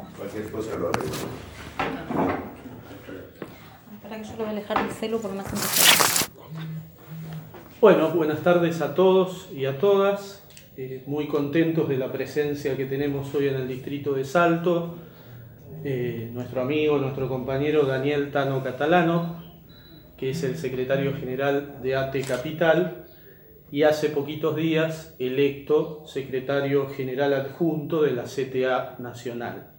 Cualquier cosa lo arreglo. Para que yo lo voy a alejar el celu porque más importante. Bueno, buenas tardes a todos y a todas. Muy contentos de la presencia que tenemos hoy en el distrito de Salto. Nuestro amigo, nuestro compañero Daniel Tano Catalano, que es el secretario general de ATE Capital y hace poquitos días electo secretario general adjunto de la CTA Nacional.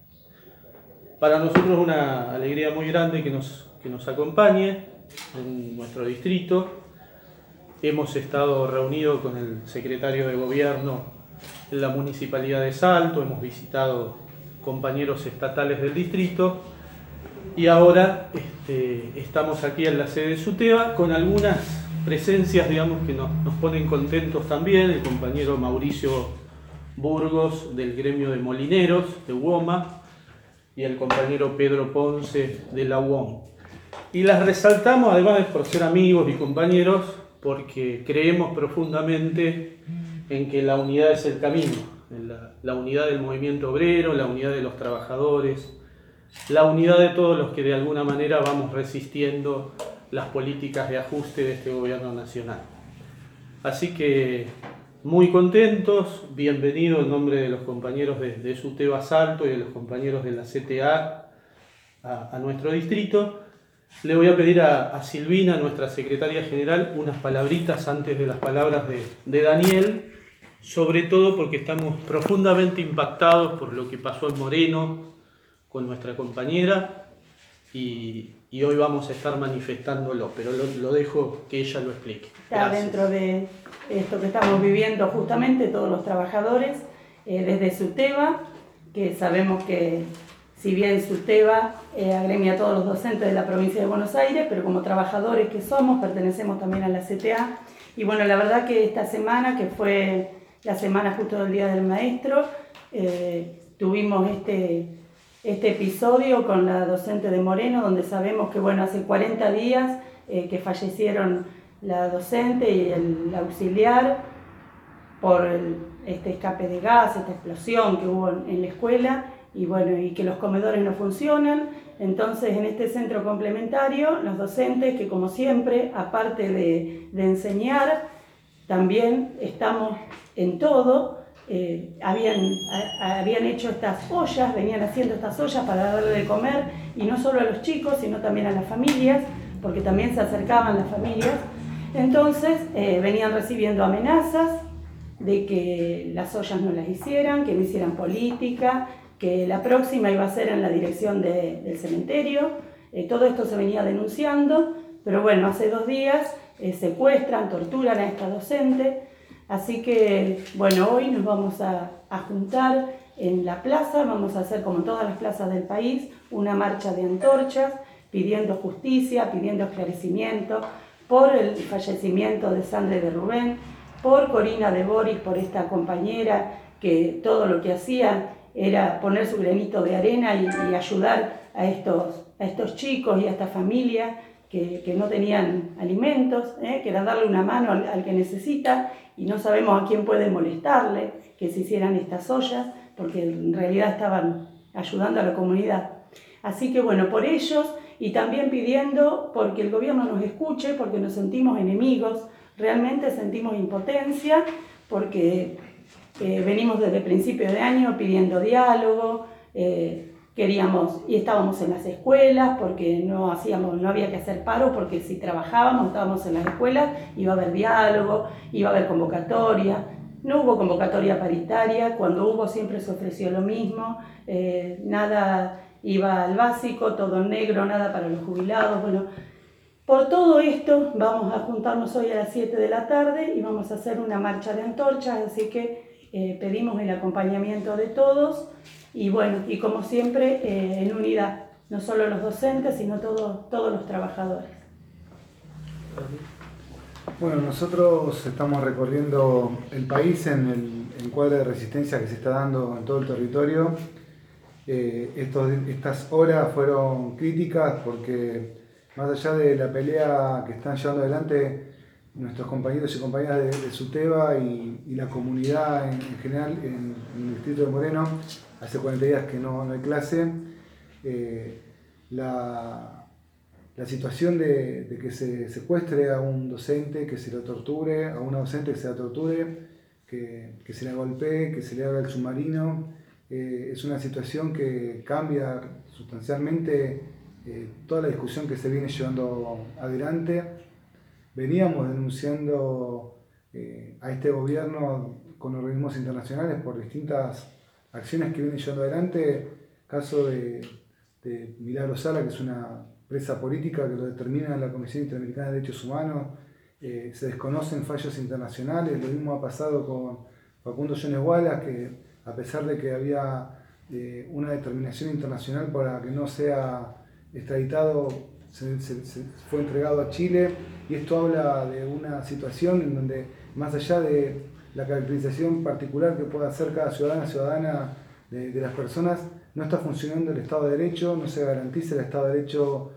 Para nosotros es una alegría muy grande que nos acompañe en nuestro distrito. Hemos estado reunidos con el secretario de Gobierno en la Municipalidad de Salto, hemos visitado compañeros estatales del distrito y ahora estamos aquí en la sede de SUTEBA con algunas presencias, digamos, que nos ponen contentos también. El compañero Mauricio Burgos del gremio de molineros de UOMA y el compañero Pedro Ponce de la UOM. Y las resaltamos además de por ser amigos y compañeros, porque creemos profundamente en que la unidad es el camino, en la unidad del movimiento obrero, la unidad de los trabajadores, la unidad de todos los que de alguna manera vamos resistiendo las políticas de ajuste de este gobierno nacional. Así que muy contentos, bienvenido en nombre de los compañeros de SUTEBA Salto y de los compañeros de la CTA a nuestro distrito. Le voy a pedir a Silvina, nuestra secretaria general, unas palabritas antes de las palabras de Daniel, sobre todo porque estamos profundamente impactados por lo que pasó en Moreno con nuestra compañera y hoy vamos a estar manifestándolo, pero lo dejo que ella lo explique. Está Gracias. dentro de esto que estamos viviendo justamente todos los trabajadores desde SUTEBA, que sabemos que si bien SUTEBA agremia a todos los docentes de la provincia de Buenos Aires, pero como trabajadores que somos, pertenecemos también a la CTA. Y bueno, la verdad que esta semana, que fue la semana justo del Día del Maestro, tuvimos este episodio con la docente de Moreno, donde sabemos que bueno, hace 40 días que fallecieron la docente y el auxiliar por este escape de gas, esta explosión que hubo en la escuela. Y bueno, y que los comedores no funcionan. Entonces, en este centro complementario, los docentes, que como siempre, aparte de enseñar, también estamos en todo. Habían hecho estas ollas, venían haciendo estas ollas para darle de comer, y no solo a los chicos, sino también a las familias, porque también se acercaban las familias. Entonces, venían recibiendo amenazas de que las ollas no las hicieran, que no hicieran política, que la próxima iba a ser en la dirección del cementerio. Todo esto se venía denunciando, pero bueno, hace 2 días secuestran, torturan a esta docente. Así que, bueno, hoy nos vamos a juntar en la plaza, vamos a hacer, como en todas las plazas del país, una marcha de antorchas, pidiendo justicia, pidiendo esclarecimiento por el fallecimiento de Sandra de Rubén, por Corina de Boris, por esta compañera que todo lo que hacía era poner su granito de arena y ayudar a estos chicos y a esta familia que no tenían alimentos, que era darle una mano al que necesita, y no sabemos a quién puede molestarle que se hicieran estas ollas, porque en realidad estaban ayudando a la comunidad. Así que bueno, por ellos, y también pidiendo porque el gobierno nos escuche, porque nos sentimos enemigos, realmente sentimos impotencia, porque venimos desde principio de año pidiendo diálogo, queríamos y estábamos en las escuelas porque no había que hacer paro, porque si trabajábamos, estábamos en las escuelas, iba a haber diálogo, iba a haber convocatoria. No hubo convocatoria paritaria, cuando hubo siempre se ofreció lo mismo, nada iba al básico, todo negro, nada para los jubilados. Bueno, por todo esto vamos a juntarnos hoy a las 7 de la tarde y vamos a hacer una marcha de antorchas, así que pedimos el acompañamiento de todos y bueno, y como siempre en unidad, no solo los docentes, sino todos los trabajadores. Bueno, nosotros estamos recorriendo el país en el cuadro de resistencia que se está dando en todo el territorio. Estas horas fueron críticas porque más allá de la pelea que están llevando adelante nuestros compañeros y compañeras de SUTEBA y la comunidad en general en el distrito de Moreno. Hace 40 días que no hay clase. La situación de que se secuestre a un docente, que se lo torture, a una docente que se la torture, que se la golpee, que se le haga el submarino, es una situación que cambia sustancialmente toda la discusión que se viene llevando adelante. Veníamos denunciando a este gobierno con organismos internacionales por distintas acciones que vienen llevando adelante. Caso de Milagro Sala, que es una presa política que lo determina la Comisión Interamericana de Derechos Humanos. Se desconocen fallos internacionales. Lo mismo ha pasado con Facundo Jones Wallace, que a pesar de que había una determinación internacional para que no sea extraditado, se fue entregado a Chile. Y esto habla de una situación en donde, más allá de la caracterización particular que pueda hacer cada ciudadana de las personas, no está funcionando el Estado de Derecho, no se garantiza el Estado de Derecho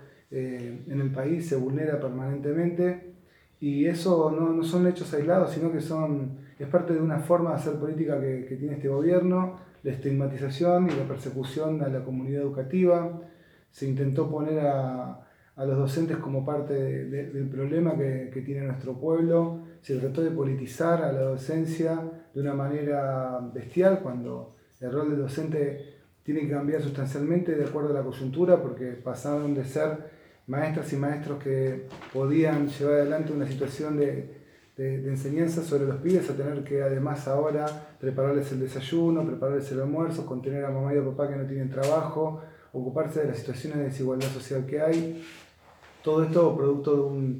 en el país, se vulnera permanentemente. Y eso no son hechos aislados, sino que es parte de una forma de hacer política que tiene este gobierno, la estigmatización y la persecución a la comunidad educativa. Se intentó poner a los docentes como parte del problema que tiene nuestro pueblo. Se trató de politizar a la docencia de una manera bestial, cuando el rol del docente tiene que cambiar sustancialmente de acuerdo a la coyuntura, porque pasaron de ser maestras y maestros que podían llevar adelante una situación de enseñanza sobre los pibes a tener que además ahora prepararles el desayuno, prepararles el almuerzo, contener a mamá y a papá que no tienen trabajo, ocuparse de las situaciones de desigualdad social que hay. Todo esto producto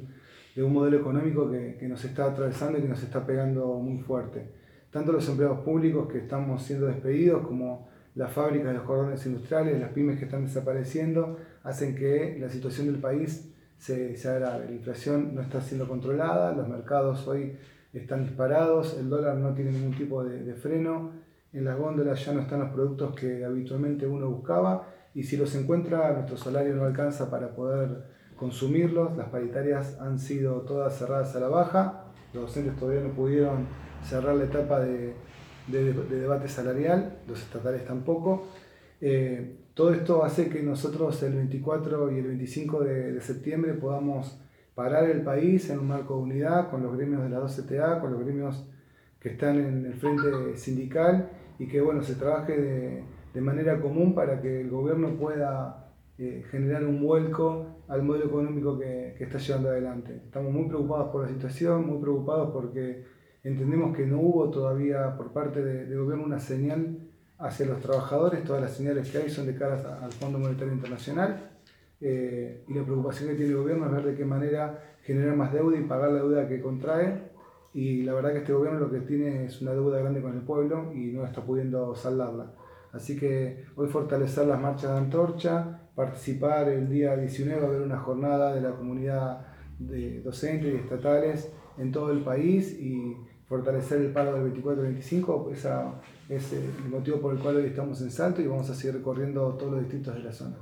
de un modelo económico que nos está atravesando y que nos está pegando muy fuerte. Tanto los empleados públicos que estamos siendo despedidos como las fábricas de los cordones industriales, las pymes que están desapareciendo, hacen que la situación del país se agrave. La inflación no está siendo controlada, los mercados hoy están disparados, el dólar no tiene ningún tipo de freno, en las góndolas ya no están los productos que habitualmente uno buscaba, y si los encuentra, nuestro salario no alcanza para poder consumirlos. Las paritarias han sido todas cerradas a la baja, los docentes todavía no pudieron cerrar la etapa de debate salarial, los estatales tampoco. Todo esto hace que nosotros el 24 y el 25 de septiembre podamos parar el país en un marco de unidad con los gremios de la 2CTA, con los gremios que están en el frente sindical, y que se trabaje de manera común para que el gobierno pueda generar un vuelco al modelo económico que está llevando adelante. Estamos muy preocupados por la situación, muy preocupados porque entendemos que no hubo todavía por parte del gobierno una señal hacia los trabajadores. Todas las señales que hay son de cara al Fondo Monetario Internacional, y la preocupación que tiene el gobierno es ver de qué manera generar más deuda y pagar la deuda que contrae, y la verdad que este gobierno lo que tiene es una deuda grande con el pueblo y no está pudiendo saldarla. Así que hoy fortalecer las marchas de antorcha, participar el día 19, va a haber una jornada de la comunidad de docentes y estatales en todo el país, y fortalecer el paro del 24 y 25, ese es el motivo por el cual hoy estamos en Salto, y vamos a seguir recorriendo todos los distritos de la zona.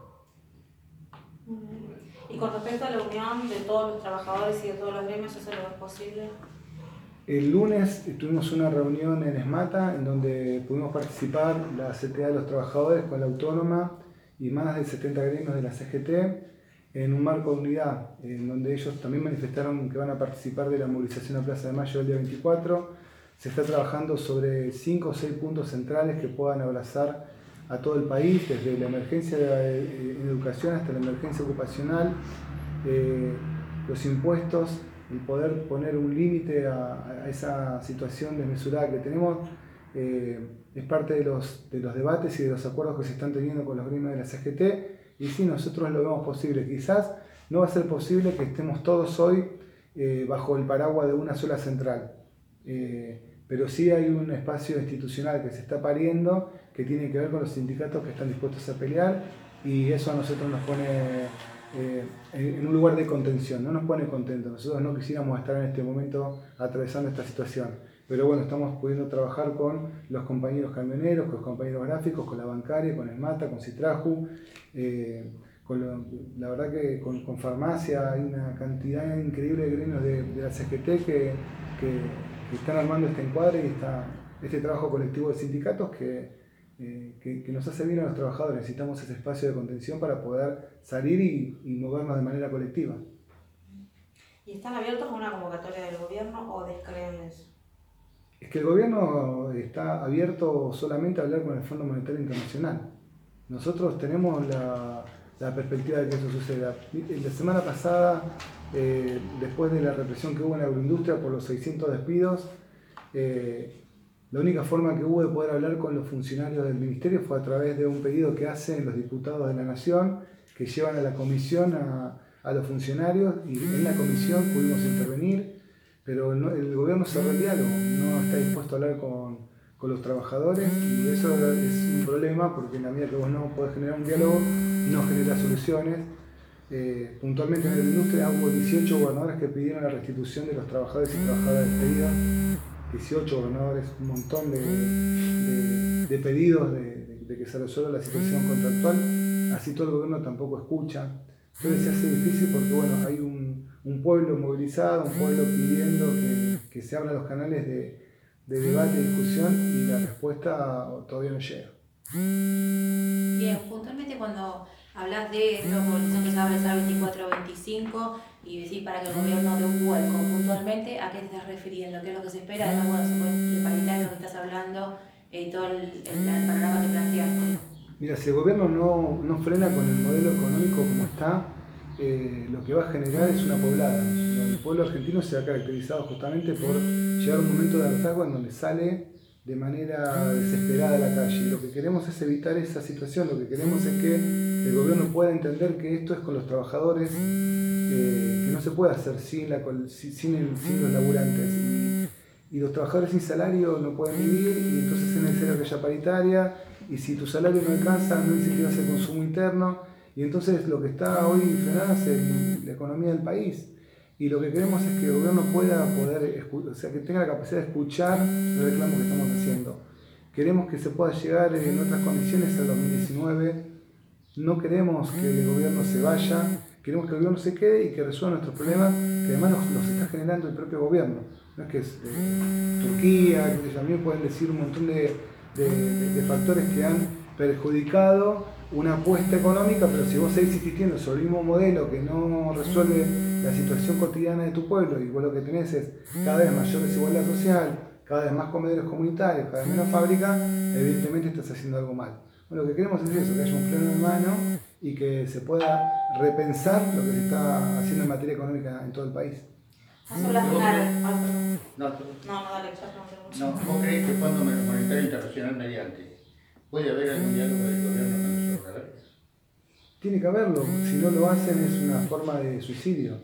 Y con respecto a la unión de todos los trabajadores y de todos los gremios, ¿eso lo es posible? El lunes tuvimos una reunión en Esmata en donde pudimos participar la CTA de los trabajadores con la Autónoma y más de 70 gremios de la CGT en un marco de unidad, en donde ellos también manifestaron que van a participar de la movilización a Plaza de Mayo el día 24. Se está trabajando sobre 5 o 6 puntos centrales que puedan abrazar a todo el país, desde la emergencia en educación hasta la emergencia ocupacional, los impuestos, el poder poner un límite a esa situación desmesurada que tenemos. Es parte de los debates y de los acuerdos que se están teniendo con los gremios de la CGT, y sí, nosotros lo vemos posible. Quizás no va a ser posible que estemos todos hoy bajo el paraguas de una sola central, pero sí hay un espacio institucional que se está pariendo, que tiene que ver con los sindicatos que están dispuestos a pelear, y eso a nosotros nos pone en un lugar de contención, no nos pone contentos. Nosotros no quisiéramos estar en este momento atravesando esta situación, pero estamos pudiendo trabajar con los compañeros camioneros, con los compañeros gráficos, con la bancaria, con el MATA, con Citraju, la verdad que con farmacia hay una cantidad increíble de gremios de la CGT que están armando este encuadre y este trabajo colectivo de sindicatos que nos hace bien a los trabajadores. Necesitamos ese espacio de contención para poder salir y movernos de manera colectiva. ¿Y están abiertos a una convocatoria del gobierno o descreen eso? Es que el gobierno está abierto solamente a hablar con el Fondo Monetario Internacional. Nosotros tenemos la perspectiva de que eso suceda. La semana pasada, después de la represión que hubo en la agroindustria por los 600 despidos, la única forma que hubo de poder hablar con los funcionarios del ministerio fue a través de un pedido que hacen los diputados de la Nación, que llevan a la comisión a los funcionarios, y en la comisión pudimos intervenir, pero el gobierno cerró el diálogo, no está dispuesto a hablar con los trabajadores, y eso es un problema porque en la medida que vos no podés generar un diálogo, no generas soluciones. Puntualmente en la industria hubo 18 gobernadores que pidieron la restitución de los trabajadores y trabajadoras despedidos, 18 gobernadores, un montón de pedidos de que se resuelva la situación contractual. Así todo el gobierno tampoco escucha. Entonces se hace difícil porque bueno, hay un pueblo movilizado, un pueblo pidiendo que se abran los canales de debate y discusión, y la respuesta todavía no llega. Bien, puntualmente cuando hablas de esta movilización que se abre el 24-25 y decir para que el gobierno dé un vuelco, puntualmente, ¿a qué te estás refiriendo? ¿Qué es lo que se espera? Además, bueno, el paritario que estás hablando, todo el panorama que planteaste. Mira, si el gobierno no frena con el modelo económico como está, lo que va a generar es una poblada. El pueblo argentino se ha caracterizado justamente por llegar a un momento de hartazgo en donde sale de manera desesperada a la calle. Y lo que queremos es evitar esa situación, lo que queremos es que el gobierno pueda entender que esto es con los trabajadores, que no se puede hacer sin los laburantes. Y los trabajadores sin salario no pueden vivir, y entonces es necesario que haya paritaria, y si tu salario no alcanza, no incentivas el consumo interno, y entonces lo que está hoy frenado es la economía del país. Y lo que queremos es que el gobierno pueda que tenga la capacidad de escuchar los reclamos que estamos haciendo. Queremos que se pueda llegar en otras condiciones al 2019. No queremos que el gobierno se vaya, queremos que el gobierno se quede y que resuelva nuestros problemas, que además los está generando el propio gobierno. No es que es Turquía, que también pueden decir un montón de factores que han perjudicado una apuesta económica, pero si vos seguís insistiendo sobre el mismo modelo que no resuelve la situación cotidiana de tu pueblo, y vos lo que tenés es cada vez mayor desigualdad social, cada vez más comedores comunitarios, cada vez menos fábrica, evidentemente estás haciendo algo mal. Bueno, lo que queremos es eso, que haya un freno de mano y que se pueda repensar lo que se está haciendo en materia económica en todo el país. Sobre la final. No, dale, ya pregunté mucho. no, ¿vos creés que el Fondo Monetario Internacional mediante puede haber algún diálogo del gobierno con los trabajadores? Tiene que haberlo, si no lo hacen es una forma de suicidio.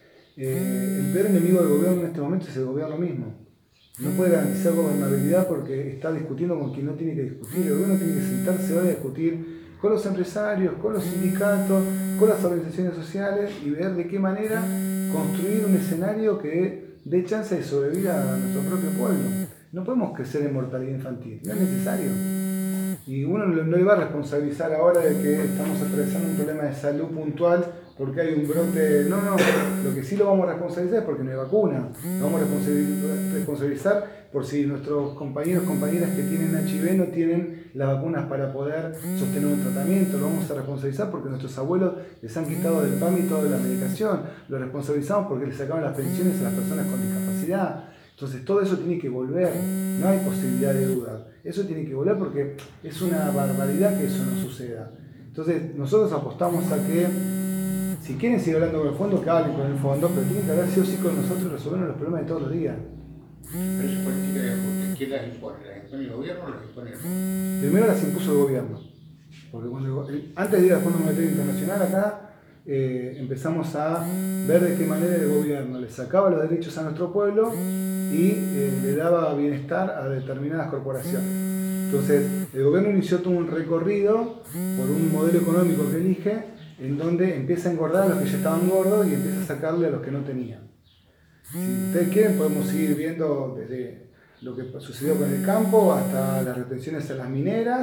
El peor enemigo del gobierno en este momento es el gobierno mismo. No puede garantizar gobernabilidad porque está discutiendo con quien no tiene que discutir. El gobierno tiene que sentarse hoy a discutir con los empresarios, con los sindicatos, con las organizaciones sociales, y ver de qué manera construir un escenario que dé chance de sobrevivir a nuestro propio pueblo. No podemos crecer en mortalidad infantil, no es necesario. Y uno no le va a responsabilizar ahora de que estamos atravesando un problema de salud puntual porque hay un brote. No, lo que sí lo vamos a responsabilizar es porque no hay vacuna. Lo vamos a responsabilizar por si nuestros compañeros, compañeras que tienen HIV no tienen las vacunas para poder sostener un tratamiento. Lo vamos a responsabilizar porque nuestros abuelos les han quitado del PAMI toda la medicación. Lo responsabilizamos porque les sacaban las pensiones a las personas con discapacidad. Entonces todo eso tiene que volver, no hay posibilidad de duda. Eso tiene que volver porque es una barbaridad que eso no suceda. Entonces nosotros apostamos a que, si quieren seguir hablando con el fondo, que hablen con el fondo, pero tienen que hablar sí o sí con nosotros, resolver los problemas de todos los días. Pero esa política de ajuste, ¿quién las impone? ¿Las impone el gobierno o las impone el fondo? Primero las impuso el gobierno. Porque antes de ir al Fondo Monetario Internacional acá, empezamos a ver de qué manera el gobierno le sacaba los derechos a nuestro pueblo y le daba bienestar a determinadas corporaciones. Entonces, el gobierno inició todo un recorrido por un modelo económico que elige, en donde empieza a engordar a los que ya estaban gordos y empieza a sacarle a los que no tenían. Si ustedes quieren, podemos seguir viendo desde lo que sucedió con el campo hasta las retenciones a las mineras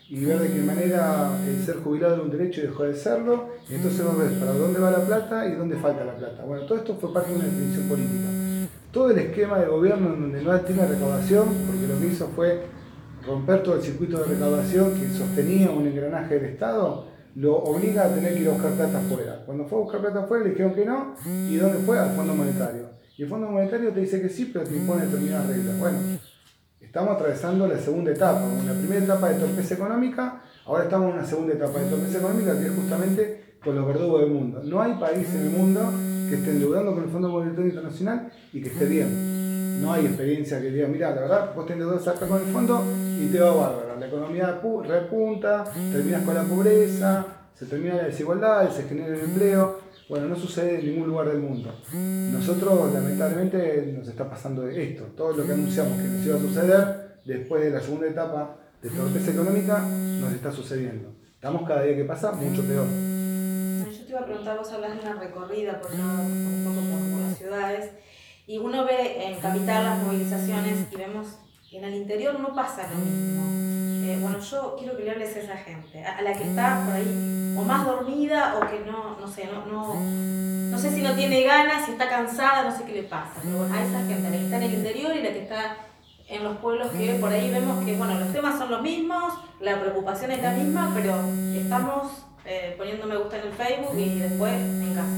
y ver de qué manera ser jubilado era un derecho y dejó de serlo, y entonces vos ves para dónde va la plata y dónde falta la plata. Bueno, todo esto fue parte de una definición política. Todo el esquema de gobierno en donde no tiene recaudación, porque lo que hizo fue romper todo el circuito de recaudación que sostenía un engranaje del Estado, lo obliga a tener que ir a buscar plata afuera. Cuando fue a buscar plata afuera le dijeron que no, ¿y dónde fue? Al Fondo Monetario. Y el Fondo Monetario te dice que sí, pero te impone determinadas reglas. Bueno, estamos atravesando la segunda etapa, una primera etapa de torpeza económica, ahora estamos en una segunda etapa de torpeza económica que es justamente con los verdugos del mundo. No hay país en el mundo que esté endeudando con el Fondo Monetario Internacional y que esté bien. No hay experiencia que diga, mira, la verdad, vos te endeudas acá con el fondo y te va bárbaro. La economía repunta, terminas con la pobreza, se termina la desigualdad, se genera el empleo. Bueno, no sucede en ningún lugar del mundo. Nosotros, lamentablemente, nos está pasando esto. Todo lo que anunciamos que nos iba a suceder después de la segunda etapa de torpeza económica, nos está sucediendo. Estamos cada día que pasa mucho peor. Yo te iba a preguntar, vos hablas de una recorrida por un poco por las ciudades, y uno ve en Capital las movilizaciones y vemos que en el interior no pasa lo mismo. Bueno, yo quiero que le hables a esa gente, a la que está por ahí o más dormida o que no sé si no tiene ganas, si está cansada, no sé qué le pasa, pero bueno, a esa gente, la que está en el interior y la que está en los pueblos, que por ahí vemos que bueno, los temas son los mismos, la preocupación es la misma, pero estamos poniendo me gusta en el Facebook y después en casa.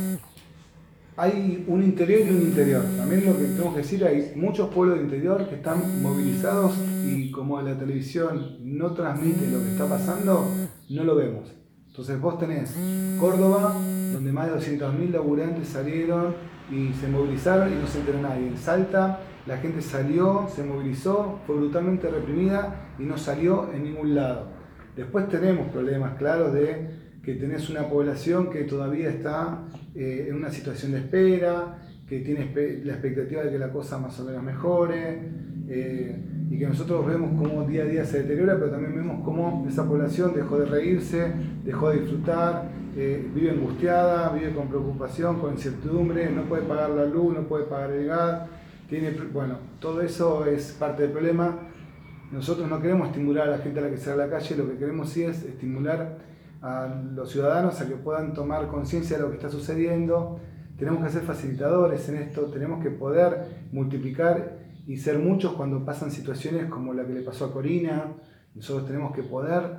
Hay un interior y un interior. También lo que tenemos que decir, hay muchos pueblos del interior que están movilizados y como la televisión no transmite lo que está pasando, no lo vemos. Entonces vos tenés Córdoba, donde más de 200.000 laburantes salieron y se movilizaron y no se enteró nadie. En Salta la gente salió, se movilizó, fue brutalmente reprimida y no salió en ningún lado. Después tenemos problemas claros de que tenés una población que todavía está en una situación de espera, que tiene la expectativa de que la cosa más o menos mejore, y que nosotros vemos cómo día a día se deteriora, pero también vemos cómo esa población dejó de reírse, dejó de disfrutar, vive angustiada, vive con preocupación, con incertidumbre, no puede pagar la luz, no puede pagar el gas, bueno, todo eso es parte del problema. Nosotros no queremos estimular a la gente a la que salga a la calle, lo que queremos sí es estimular a los ciudadanos a que puedan tomar conciencia de lo que está sucediendo. Tenemos que ser facilitadores en esto, tenemos que poder multiplicar y ser muchos cuando pasan situaciones como la que le pasó a Corina. Nosotros tenemos que poder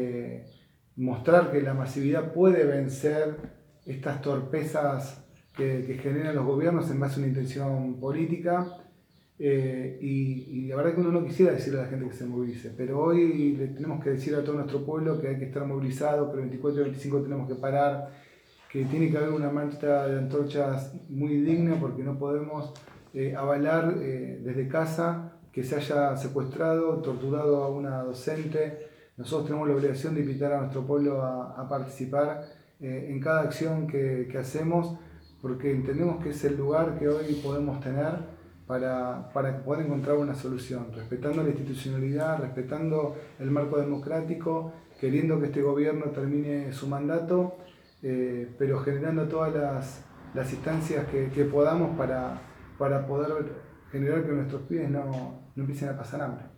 mostrar que la masividad puede vencer estas torpezas que generan los gobiernos en base a una intención política. Y la verdad que uno no quisiera decirle a la gente que se movilice, pero hoy le tenemos que decir a todo nuestro pueblo que hay que estar movilizado, que el 24 y el 25 tenemos que parar, que tiene que haber una marcha de antorchas muy digna, porque no podemos avalar desde casa que se haya secuestrado, torturado a una docente. Nosotros tenemos la obligación de invitar a nuestro pueblo a participar en cada acción que hacemos, porque entendemos que es el lugar que hoy podemos tener para poder encontrar una solución, respetando la institucionalidad, respetando el marco democrático, queriendo que este gobierno termine su mandato, pero generando todas las instancias que podamos para poder generar que nuestros pibes no empiecen a pasar hambre.